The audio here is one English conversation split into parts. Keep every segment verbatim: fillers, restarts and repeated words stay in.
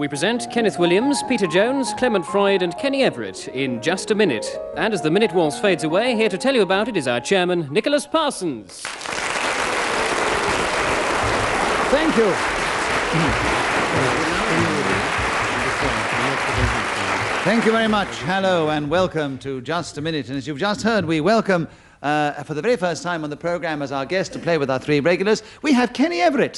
we present Kenneth Williams, Peter Jones, Clement Freud and Kenny Everett in Just a Minute. And as the minute waltz fades away, here to tell you about it is our chairman, Nicholas Parsons. Thank you. Thank you very much. Hello and welcome to Just a Minute. And as you've just heard, we welcome, uh, for the very first time on the programme as our guest to play with our three regulars, we have Kenny Everett.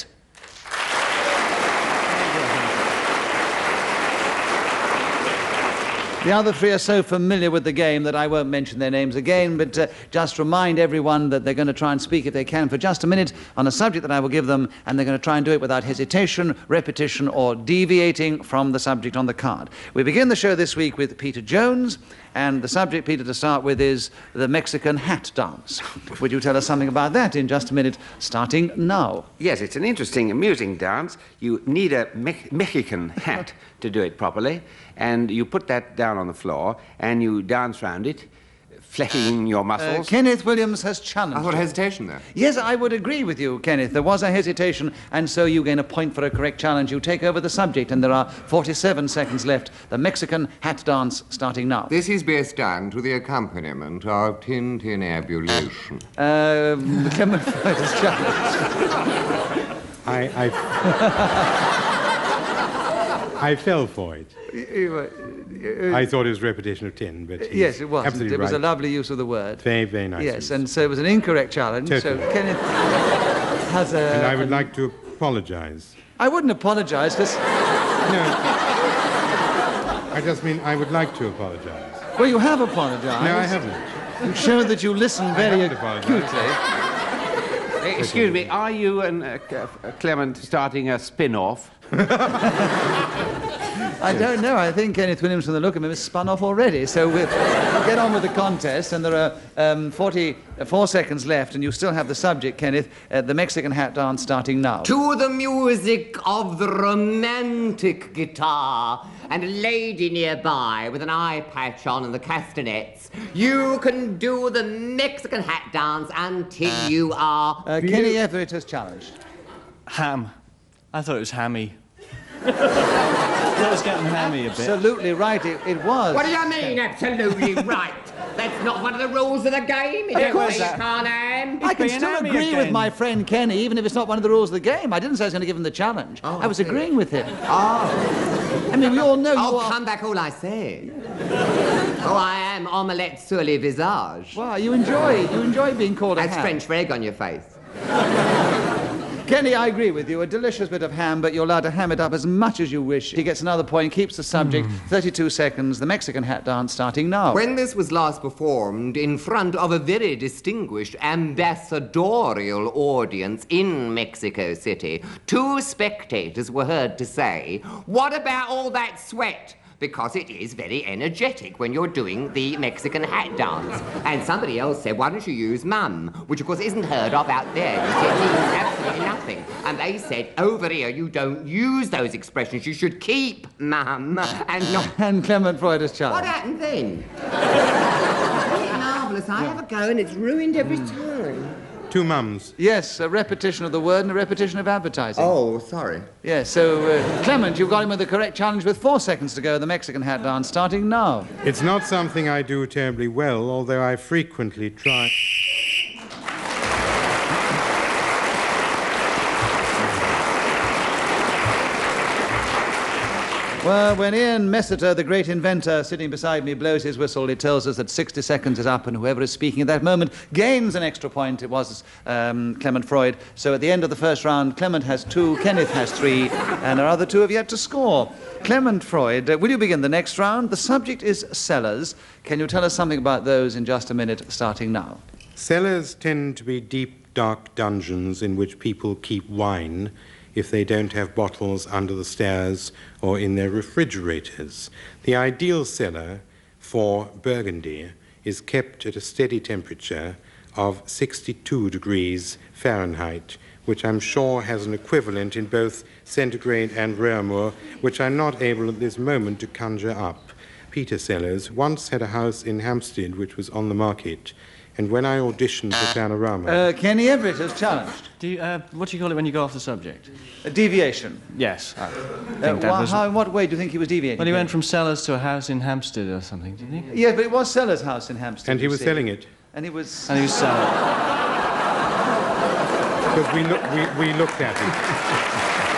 The other three are so familiar with the game that I won't mention their names again, but uh, just remind everyone that they're going to try and speak, if they can, for just a minute on a subject that I will give them, and they're going to try and do it without hesitation, repetition, or deviating from the subject on the card. We begin the show this week with Peter Jones, and the subject, Peter, to start with is the Mexican hat dance. Would you tell us something about that in just a minute, starting now? Yes, it's an interesting, amusing dance. You need a Me Mexican hat to do it properly, and you put that down on the floor, and you dance round it, flexing your muscles. Uh, Kenneth Williams has challenged I thought you. hesitation there. Yes, I would agree with you, Kenneth. There was a hesitation, and so you gain a point for a correct challenge. You take over the subject, and there are forty-seven seconds left. The Mexican hat dance starting now. This is best done to the accompaniment of tintinabulation. Um, Clement Freud has challenged. I, I, I fell for it. I thought it was repetition of tin, but he's Yes, it was. absolutely It was right. a lovely use of the word. Very, very nice. Yes, use. and so it was an incorrect challenge. Totally. So Kenneth has a... And I would an- like to apologise. I wouldn't apologise, because... No, I just mean I would like to apologise. Well, you have apologised. No, I haven't. You showed that you listen very haven't apologised. acutely. Excuse me, are you and uh, Clement starting a spin-off? I don't know. I think Kenneth Williams, from the look of him, has spun off already. So we'll get on with the contest. And there are um, forty-four seconds left, and you still have the subject, Kenneth, uh, the Mexican hat dance starting now. To the music of the romantic guitar and a lady nearby with an eye patch on and the castanets, you can do the Mexican hat dance until you are... Uh, Kenny Everett has challenged. Ham. I thought it was hammy. I thought it was getting hammy a bit. Absolutely right, it, it was. What do you mean, absolutely right? That's not one of the rules of the game. Is Of it course you that- can't ham? I can being still hammy agree with again. my friend Kenny, even if it's not one of the rules of the game. I didn't say I was going to give him the challenge. Oh, I was okay. agreeing with him. Oh, I mean, we all know you oh are... come back all I said. Oh, I am omelette sur le visage. Wow, you enjoy, you enjoy being called a That's ham. French egg on your face. Kenny, I agree with you. A delicious bit of ham, but you're allowed to ham it up as much as you wish. He gets another point, keeps the subject. thirty-two seconds. The Mexican hat dance starting now. When this was last performed in front of a very distinguished ambassadorial audience in Mexico City, two spectators were heard to say, "What about all that sweat?" Because it is very energetic when you're doing the Mexican hat dance. And somebody else said, "Why don't you use mum?" Which, of course, isn't heard of out there. You see, it means absolutely nothing. And they said, "Over here, you don't use those expressions. You should keep mum and not..." And Clement Freud has What challenged. happened then? Isn't it marvellous? I have a go and it's ruined every time. Two mums. Yes, a repetition of the word and a repetition of advertising. Oh, sorry. Yes, so, uh, Clement, you've got him with the correct challenge with four seconds to go. The Mexican hat dance starting now. It's not something I do terribly well, although I frequently try... Well, when Ian Messiter, the great inventor, sitting beside me, blows his whistle, it tells us that sixty seconds is up, and whoever is speaking at that moment gains an extra point. It was um, Clement Freud. So at the end of the first round, Clement has two, Kenneth has three, and our other two have yet to score. Clement Freud, uh, will you begin the next round? The subject is cellars. Can you tell us something about those in just a minute, starting now? Cellars tend to be deep, dark dungeons in which people keep wine if they don't have bottles under the stairs or in their refrigerators. The ideal cellar for Burgundy is kept at a steady temperature of sixty-two degrees Fahrenheit, which I'm sure has an equivalent in both centigrade and Reaumur, which I'm not able at this moment to conjure up. Peter Sellers once had a house in Hampstead which was on the market, And when I auditioned for Panorama... Uh, Kenny Everett has challenged. Do you, uh, what do you call it when you go off the subject? A deviation. Yes. I Uh, think that wha- was... how, in what way do you think he was deviating? Well, he went from Sellers to a house in Hampstead or something, didn't he? Yes, but it was Sellers' house in Hampstead. and he you was see. selling it. And he was... And he was selling. Because we, look, we, we looked at it.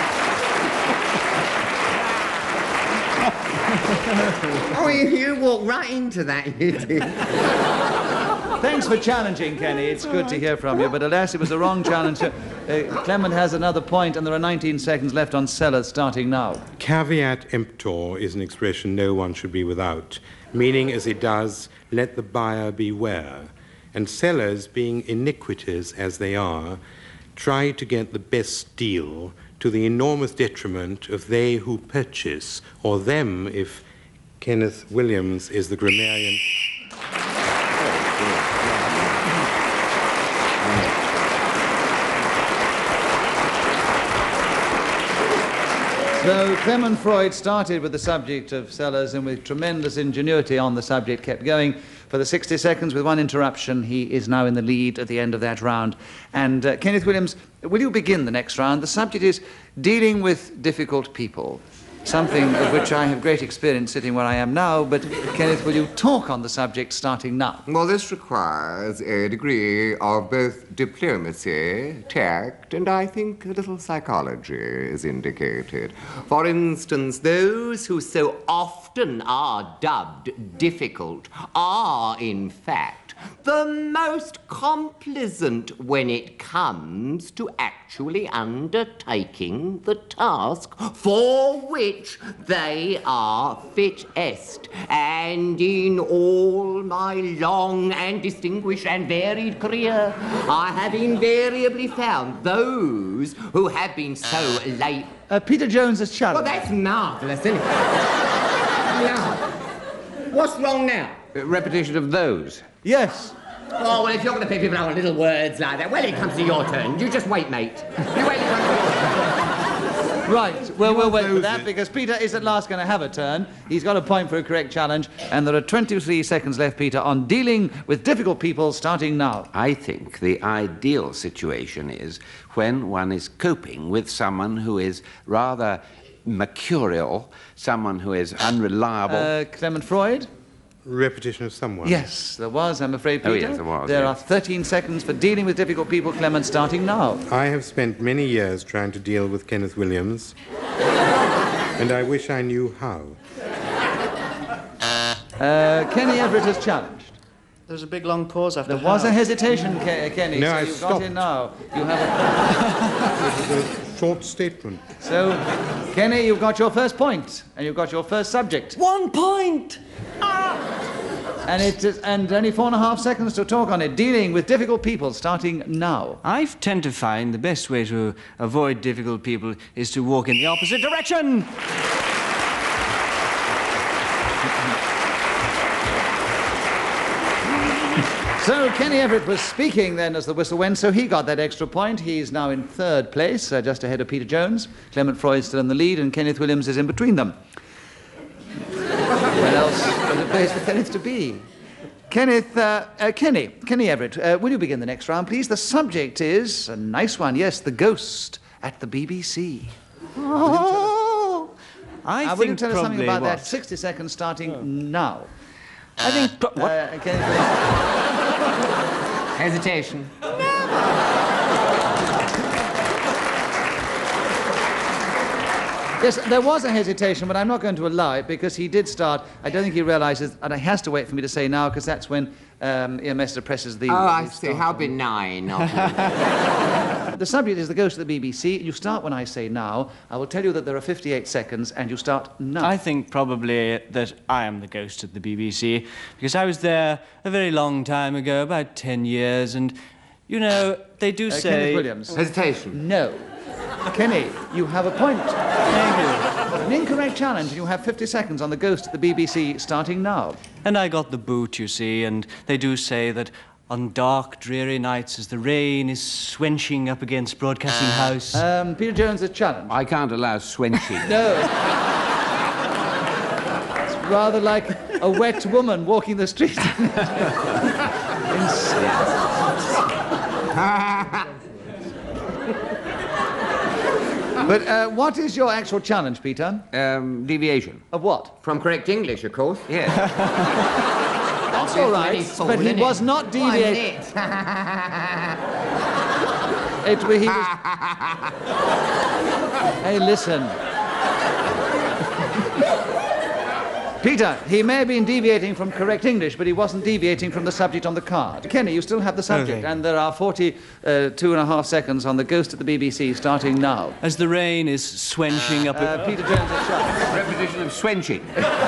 Oh, you, you walked right into that, you did. Thanks for challenging, Kenny. It's good to hear from you, but alas, it was the wrong challenge. Uh, Clement has another point, and there are nineteen seconds left on Sellers starting now. Caveat emptor is an expression no one should be without, meaning as it does, let the buyer beware. And sellers, being iniquitous as they are, try to get the best deal to the enormous detriment of they who purchase, or them if Kenneth Williams is the grammarian. So Clement Freud started with the subject of Sellers and with tremendous ingenuity on the subject kept going for the sixty seconds with one interruption. He is now in the lead at the end of that round. And uh, Kenneth Williams, will you begin the next round? The subject is dealing with difficult people, something of which I have great experience sitting where I am now, but Kenneth, will you talk on the subject starting now? Well, this requires a degree of both diplomacy, tact, and I think a little psychology is indicated. For instance, those who so often are dubbed difficult are, in fact, the most complaisant when it comes to actually undertaking the task for which they are fittest. And in all my long and distinguished and varied career, I have invariably found those who have been so late. Uh, Peter Jones has Well, challenged. that's marvellous, isn't it? Now, what's wrong now? Uh, repetition of those. Yes. Oh, well, if you're going to pick people out on little words like that, well, it comes to your turn. You just wait, mate. You wait, it comes to your turn. Right, well, we'll wait for those that it. because Peter is at last going to have a turn. He's got a point for a correct challenge, and there are twenty-three seconds left, Peter, on dealing with difficult people starting now. I think the ideal situation is when one is coping with someone who is rather mercurial, someone who is unreliable. Uh, Clement Freud? Repetition of someone. Yes, there was, I'm afraid, Peter. Oh, yes, there was, There yes. are thirteen seconds for dealing with difficult people, Clement, starting now. I have spent many years trying to deal with Kenneth Williams, and I wish I knew how. Uh, Kenny Everett has challenged. There was a big long pause after There was how. a hesitation, Ke- Kenny, No, so I you've got stopped. in now. You have It was a short statement. a... So, Kenny, you've got your first point, and you've got your first subject. One point! And it is, and only four and a half seconds to talk on it. Dealing with difficult people, starting now. I tend to find the best way to avoid difficult people is to walk in the opposite direction. So Kenny Everett was speaking then as the whistle went, so he got that extra point. He's now in third place, uh, just ahead of Peter Jones. Clement Freud still in the lead, and Kenneth Williams is in between them. Where else was a place for Kenneth to be? Kenneth, uh, uh, Kenny, Kenny Everett, uh, will you begin the next round, please? The subject is a nice one, yes, the ghost at the B B C. Oh, I Uh, think will you tell us something probably about what? that? sixty seconds starting now. I think... Pro- what? Uh, Kenneth Williams. Hesitation. Yes, there was a hesitation, but I'm not going to allow it because he did start. I don't think he realises, and he has to wait for me to say now because that's when um, Ian Mester presses the. Oh, I the see. start How button. benign of you. The subject is the ghost of the B B C. You start when I say now. I will tell you that there are fifty-eight seconds, and you start now. I think probably that I am the ghost at the B B C because I was there a very long time ago, about ten years, and, you know, they do Uh, say... Kenneth Williams. Hesitation. No. Kenny, you have a point. Thank you. An incorrect challenge, and you have fifty seconds on the ghost at the B B C starting now. And I got the boot, you see, and they do say that on dark, dreary nights as the rain is swenching up against Broadcasting House... Um, Peter Jones has challenged. I can't allow swenching. No. It's rather like a wet woman walking the street. But uh, what is your actual challenge, Peter? Um, deviation. Of what? From correct English, of course. Yes. That's all right, but he was not deviating. It, he was... Hey, listen. Peter, he may have been deviating from correct English, but he wasn't deviating from the subject on the card. Kenny, you still have the subject, Okay. and there are forty-two and a half seconds on the Ghost at the B B C starting now. As the rain is swenching up... Uh, Peter Jones at Sharp. Repetition of swenching.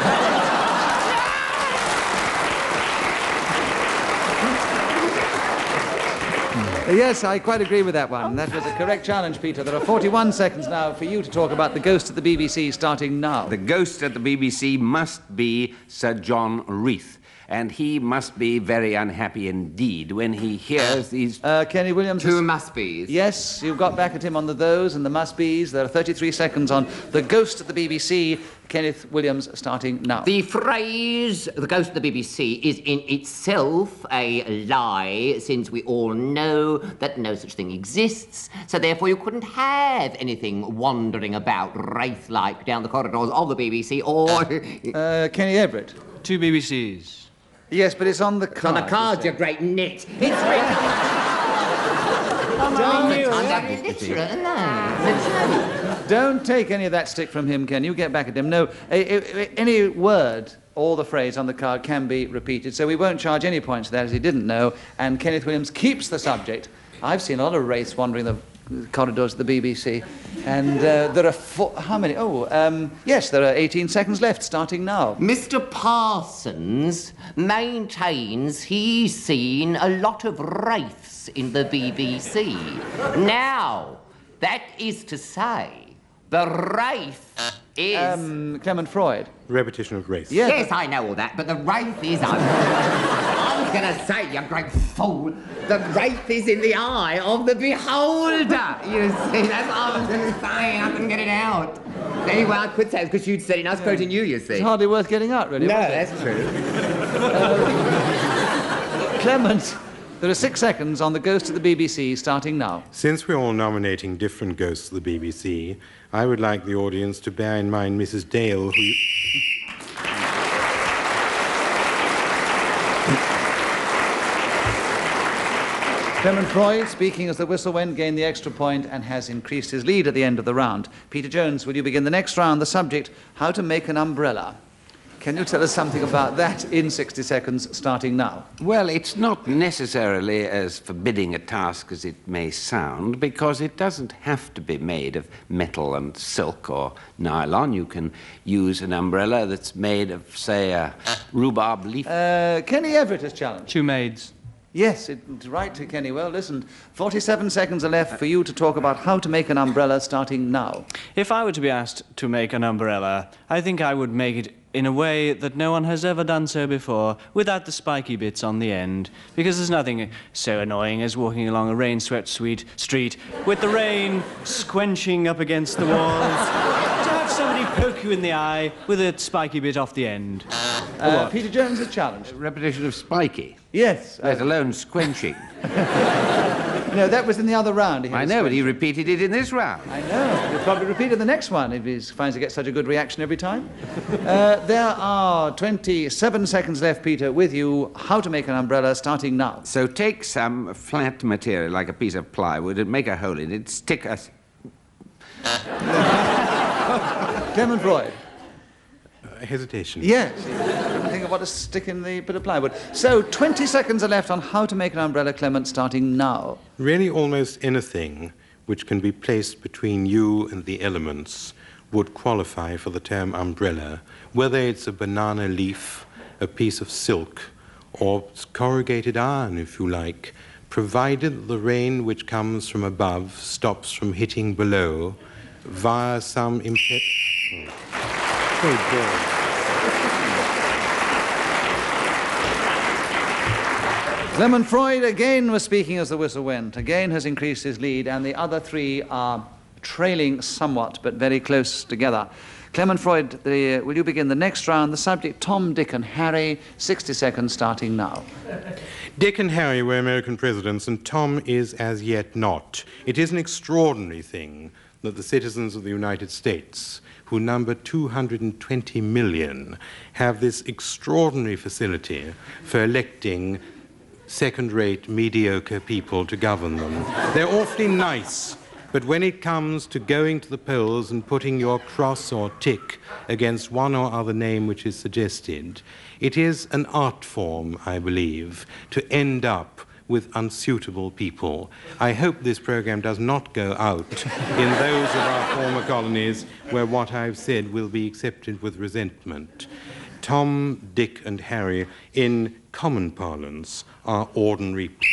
Yes, I quite agree with that one. That was a correct challenge, Peter. There are forty-one seconds now for you to talk about the Ghost at the B B C starting now. The ghost at the B B C must be Sir John Reith, and he must be very unhappy indeed when he hears these... Uh, Kenny Williams... Two must-be's. Yes, you've got back at him on the those and the must-be's. There are thirty-three seconds on the Ghost at the B B C. Kenneth Williams starting now. The phrase, the ghost of the B B C, is in itself a lie, since we all know that no such thing exists, so therefore you couldn't have anything wandering about wraith-like down the corridors of the B B C, or... Uh, Kenny Everett. Two B B Cs. Yes, but it's on the card. on the cards, you great nit. It's written... Don't take any of that stick from him, Ken. You get back at him. No, a, a, any word or the phrase on the card can be repeated, so we won't charge any points for that, as he didn't know, and Kenneth Williams keeps the subject. I've seen a lot of wraiths wandering the corridors of the B B C, and uh, there are four... How many? Oh, um, yes, there are eighteen seconds left, starting now. Mister Parsons maintains he's seen a lot of wraiths in the B B C. Now, that is to say, the wraith is... Um, Clement Freud. Repetition of race. Yes. Yes, I know all that, but the wraith is... I'm, I'm going to say, you great fool, the wraith is in the eye of the beholder. You see, that's what I was going to say. I couldn't get it out. Anyway, I could say it because you'd said it, and I was quoting you, you see. It's hardly worth getting out, really, No, was it? that's true. Clement, there are six seconds on the Ghost of the B B C, starting now. Since we're all nominating different ghosts of the B B C, I would like the audience to bear in mind Missus Dale, who... You... Clement Freud, speaking as the whistle went, gained the extra point and has increased his lead at the end of the round. Peter Jones, will you begin the next round? The subject, how to make an umbrella. Can you tell us something about that in sixty seconds, starting now? Well, it's not necessarily as forbidding a task as it may sound, because it doesn't have to be made of metal and silk or nylon. You can use an umbrella that's made of, say, a rhubarb leaf. Uh, Kenny Everett has challenged. Two maids. Yes, it's right to Kenny. Well, listen, forty-seven seconds are left for you to talk about how to make an umbrella, starting now. If I were to be asked to make an umbrella, I think I would make it in a way that no one has ever done so before, without the spiky bits on the end. Because there's nothing so annoying as walking along a rain-swept sweet street with the rain squenching up against the walls, to have somebody poke you in the eye with a spiky bit off the end. Uh, Peter Jones has challenged. Repetition of spiky, Yes. Uh, let alone squenching. no, that was in the other round. He had I a know, but he squint. repeated it in this round. I know. He'll probably repeat it the next one if he finds he gets such a good reaction every time. Uh, there are twenty-seven seconds left, Peter, with you. How to make an umbrella, starting now. So take some flat material, like a piece of plywood, and make a hole in it, stick a... Clement Freud. Uh, hesitation. Yes. Think of what to stick in the bit of plywood. So, twenty seconds are left on how to make an umbrella, Clement, starting now. Really, almost anything which can be placed between you and the elements would qualify for the term umbrella, whether it's a banana leaf, a piece of silk, or corrugated iron, if you like, provided the rain which comes from above stops from hitting below via some impet... Oh, God. Clement Freud again was speaking as the whistle went, again has increased his lead, and the other three are trailing somewhat, but very close together. Clement Freud, the, uh, will you begin the next round? The subject, Tom, Dick and Harry. sixty seconds starting now. Dick and Harry were American presidents, and Tom is as yet not. It is an extraordinary thing that the citizens of the United States, who number two hundred twenty million, have this extraordinary facility for electing second-rate, mediocre people to govern them. They're awfully nice, but when it comes to going to the polls and putting your cross or tick against one or other name which is suggested, it is an art form, I believe, to end up with unsuitable people. I hope this program does not go out in those of our former colonies where what I've said will be accepted with resentment. Tom, Dick, and Harry, in common parlance, are ordinary people.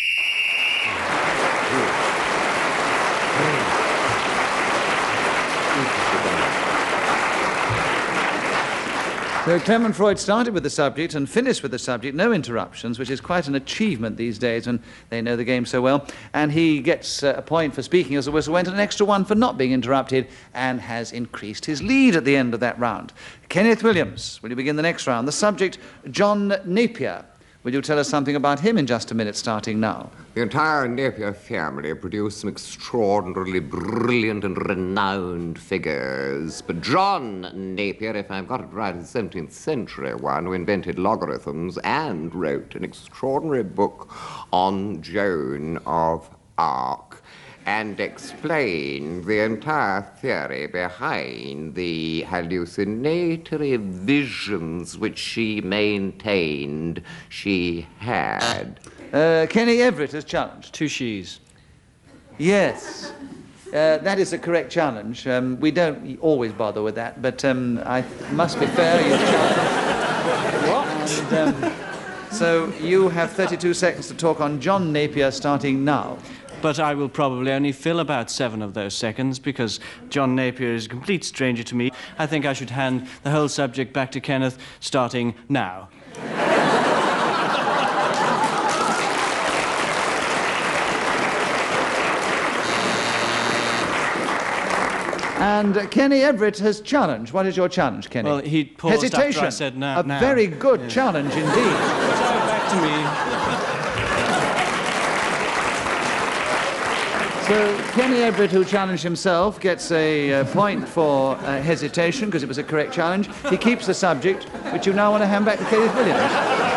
So Clement Freud started with the subject and finished with the subject, no interruptions, which is quite an achievement these days when they know the game so well. And he gets uh, a point for speaking as the whistle went and an extra one for not being interrupted, and has increased his lead at the end of that round. Kenneth Williams, will you begin the next round? The subject, John Napier. Will you tell us something about him in just a minute, starting now? The entire Napier family produced some extraordinarily brilliant and renowned figures. But John Napier, if I've got it right, is the seventeenth century one who invented logarithms and wrote an extraordinary book on Joan of Arc, and explain the entire theory behind the hallucinatory visions which she maintained she had. Uh, Kenny Everett has challenged. Two she's. Yes. Uh, that is a correct challenge. Um, we don't always bother with that, but um, I must be fair, you've challenged. What? And, um, so you have thirty-two seconds to talk on John Napier, starting now. But I will probably only fill about seven of those seconds because John Napier is a complete stranger to me. I think I should hand the whole subject back to Kenneth, starting now. And uh, Kenny Everett has challenged. What is your challenge, Kenny? Well, he paused Hesitation. after I said now. A now. very good Yeah. challenge indeed. So back to me. So Kenny Everett, who challenged himself, gets a uh, point for uh, hesitation because it was a correct challenge. He keeps the subject, which you now want to hand back to Kenneth Williams.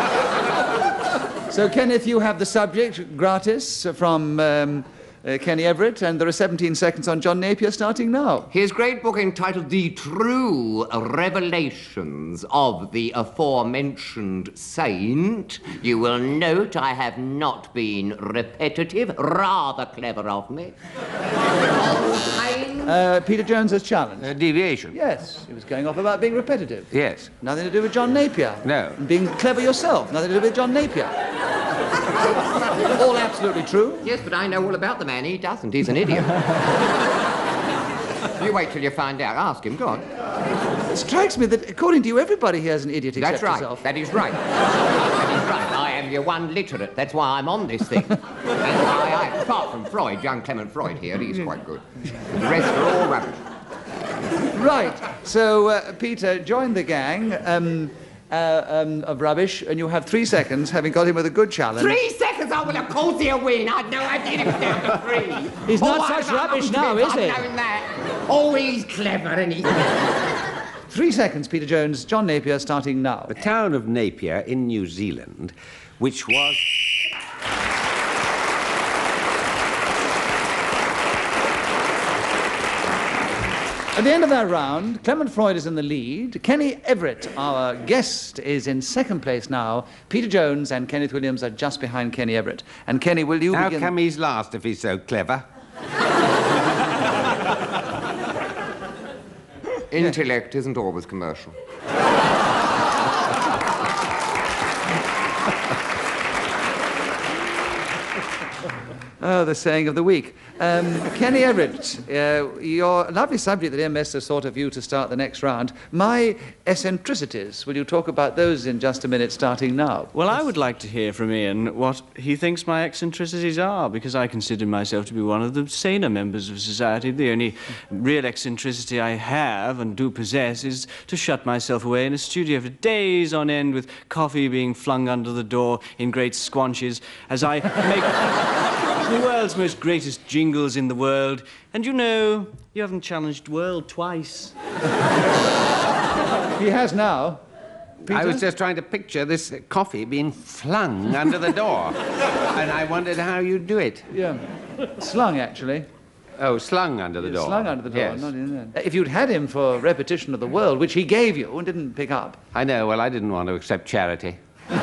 So Kenneth, you have the subject gratis from um, uh, Kenny Everett, and there are seventeen seconds on John Napier, starting now. His great book entitled The True Revelations of the Aforementioned Saint. You will note I have not been repetitive. Rather clever of me. Uh, Peter Jones has challenged. A deviation. Yes, he was going off about being repetitive. Yes. Nothing to do with John Napier. No. And being clever yourself. Nothing to do with John Napier. All absolutely true. Yes, but I know all about the man. He doesn't. He's an idiot. You wait till you find out. Ask him. Go on. It strikes me that, according to you, everybody here is an idiot except That's right. yourself. That is right. That is right. I am your one literate. That's why I'm on this thing. That's why I, apart from Freud, young Clement Freud here, he's quite good. The rest are all rubbish. Right. So, uh, Peter, join the gang um, uh, um, of rubbish, and you have three seconds, having got him with a good challenge. Three seconds? Oh, well, of course he'll win. I'd no idea it was down to three. He's Oh, not I'd such have rubbish known now, him. is he? I've known that. Oh, he's clever, and he's... Three seconds, Peter Jones. John Napier, starting now. The town of Napier in New Zealand, which was... At the end of that round, Clement Freud is in the lead. Kenny Everett, our guest, is in second place now. Peter Jones and Kenneth Williams are just behind Kenny Everett. And Kenny, will you How begin? come he's last if he's so clever? Intellect isn't always commercial. Oh, the saying of the week. Um, Kenny Everett, uh, your lovely subject that M S has thought of you to start the next round. My eccentricities. Will you talk about those in just a minute, starting now? Well, I would like to hear from Ian what he thinks my eccentricities are, because I consider myself to be one of the saner members of society. The only real eccentricity I have and do possess is to shut myself away in a studio for days on end with coffee being flung under the door in great squanches as I make the world's most greatest jingles in the world. And you know, you haven't challenged world twice. He has now. Peter? I was just trying to picture this coffee being flung under the door. And I wondered how you'd do it. Yeah. Slung, actually. Oh, slung under the door. Slung under the door, yes. not in there. If you'd had him for repetition of the world, which he gave you and didn't pick up. I know, well, I didn't want to accept charity.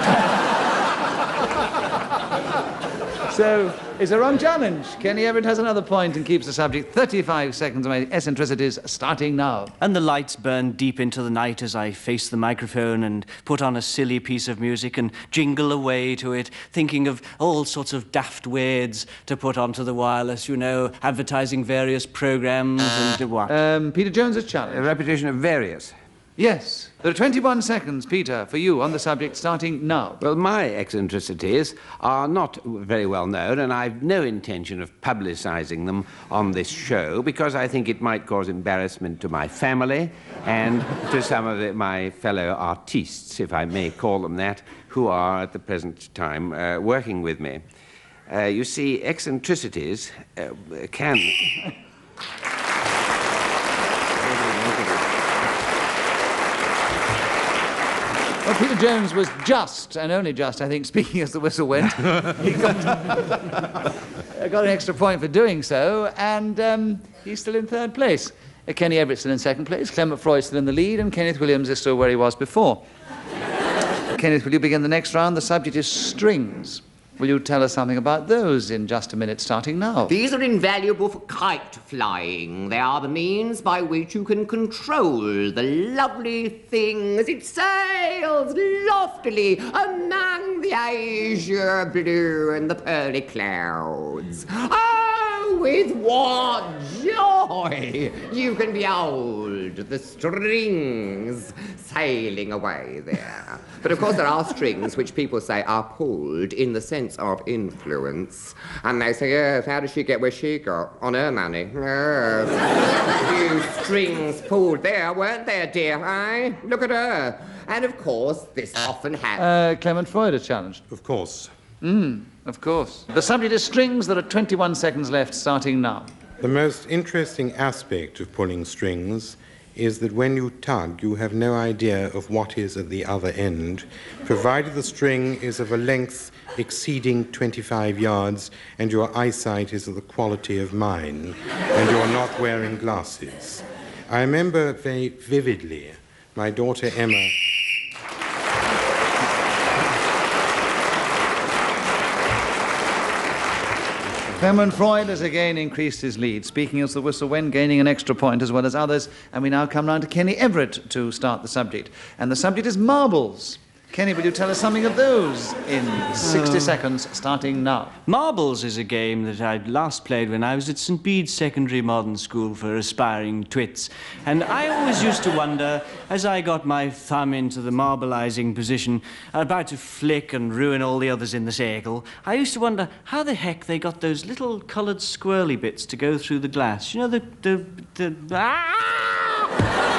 So, it's a wrong challenge. Kenny Everett has another point and keeps the subject. thirty-five seconds of my eccentricities starting now. And the lights burn deep into the night as I face the microphone and put on a silly piece of music and jingle away to it, thinking of all sorts of daft words to put onto the wireless, you know, advertising various programs and what. Um, Peter Jones's challenge. A repetition of various. Yes. There are twenty-one seconds, Peter, for you on the subject starting now. Well, my eccentricities are not very well known, and I've no intention of publicising them on this show because I think it might cause embarrassment to my family and to some of the, my fellow artistes, if I may call them that, who are at the present time uh, working with me. Uh, you see, eccentricities uh, can... Well, Peter Jones was just, and only just, I think, speaking as the whistle went. He got, got an extra point for doing so, and um, he's still in third place. Uh, Kenny Everett still in second place, Clement Freud still in the lead, and Kenneth Williams is still where he was before. Kenneth, will you begin the next round? The subject is strings. Will you tell us something about those in just a minute, starting now? These are invaluable for kite flying. They are the means by which you can control the lovely thing as it sails loftily among the azure blue and the pearly clouds. Oh, with what joy you can behold the strings sailing away there. But of course there are strings which people say are pulled in the sense of influence. And they say, yes, how does she get where she got? On her money. Yes. A few strings pulled there, weren't there, dear, eh? Look at her. And of course, this often happens. Uh, Clement Freud is challenged. Of course. Mm, of course. The subject is strings. There are twenty-one seconds left, starting now. The most interesting aspect of pulling strings is that when you tug, you have no idea of what is at the other end, provided the string is of a length exceeding twenty-five yards and your eyesight is of the quality of mine and you're not wearing glasses. I remember very vividly my daughter Emma... Clement Freud has again increased his lead, speaking as the whistle went, gaining an extra point as well as others. And we now come round to Kenny Everett to start the subject. And the subject is marbles. Kenny, will you tell us something of those in sixty seconds, starting now? Marbles is a game that I'd last played when I was at Saint Bede's Secondary Modern School for aspiring twits. And I always used to wonder, as I got my thumb into the marbleizing position, about to flick and ruin all the others in the circle, I used to wonder how the heck they got those little coloured swirly bits to go through the glass. You know, the... the, the ah!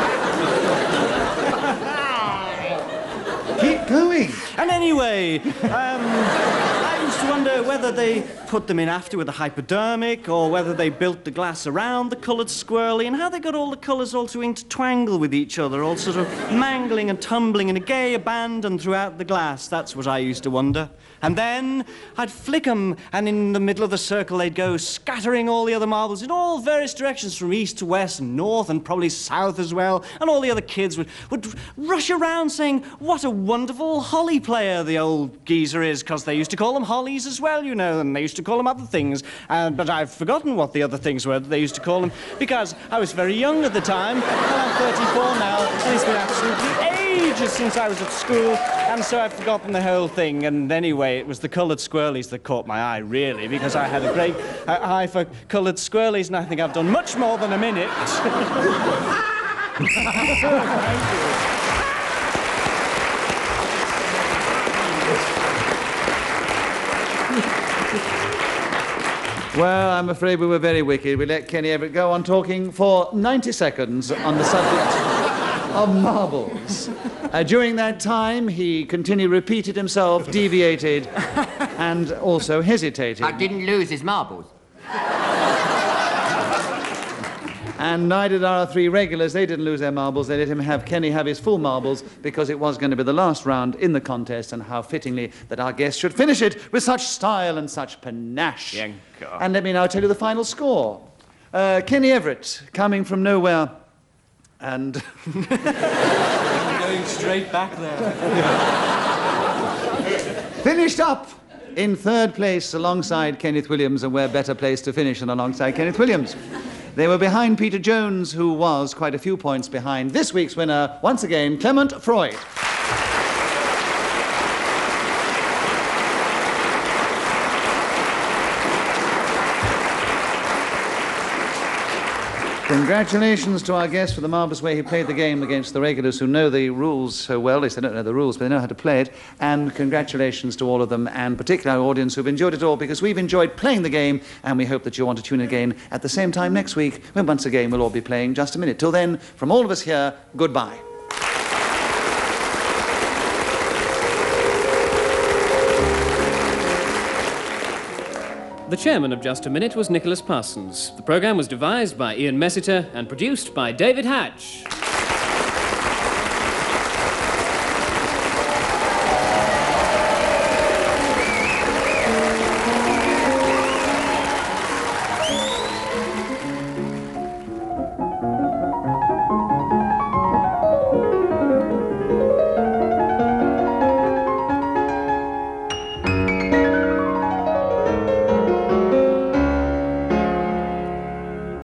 Keep going. And anyway, um, I used to wonder whether they put them in after with a hypodermic or whether they built the glass around the coloured swirly and how they got all the colours all to intertwangle with each other, all sort of mangling and tumbling in a gay abandon throughout the glass. That's what I used to wonder. And then I'd flick them, and in the middle of the circle they'd go scattering all the other marbles in all various directions from east to west and north and probably south as well. And all the other kids would, would rush around saying, what a wonderful holly player the old geezer is, because they used to call them hollies as well, you know, and they used to call them other things. Uh, but I've forgotten what the other things were that they used to call them, because I was very young at the time, and I'm thirty-four now, and it's been absolutely ages ages since I was at school, and so I've forgotten the whole thing. And anyway, it was the coloured swirlies that caught my eye, really, because I had a great uh, eye for coloured swirlies, and I think I've done much more than a minute. Thank you. Well, I'm afraid we were very wicked. We let Kenny Everett go on talking for ninety seconds on the subject of marbles. Uh, during that time, he continually repeated himself, deviated, and also hesitated. I didn't lose his marbles. And neither did our three regulars. They didn't lose their marbles. They let him have Kenny have his full marbles because it was going to be the last round in the contest, and how fittingly that our guest should finish it with such style and such panache. Yanko. And let me now tell you the final score. Uh, Kenny Everett, coming from nowhere, and... Going straight back there. Finished up in third place alongside Kenneth Williams, and where better place to finish than alongside Kenneth Williams. They were behind Peter Jones, who was quite a few points behind this week's winner, once again, Clement Freud. Congratulations to our guest for the marvellous way he played the game against the regulars who know the rules so well. At least they don't know the rules, but they know how to play it. And congratulations to all of them, and particularly our audience who've enjoyed it all, because we've enjoyed playing the game, and we hope that you want to tune in again at the same time next week, when once again we'll all be playing Just a Minute. Till then, from all of us here, goodbye. The chairman of Just a Minute was Nicholas Parsons. The programme was devised by Ian Messiter and produced by David Hatch.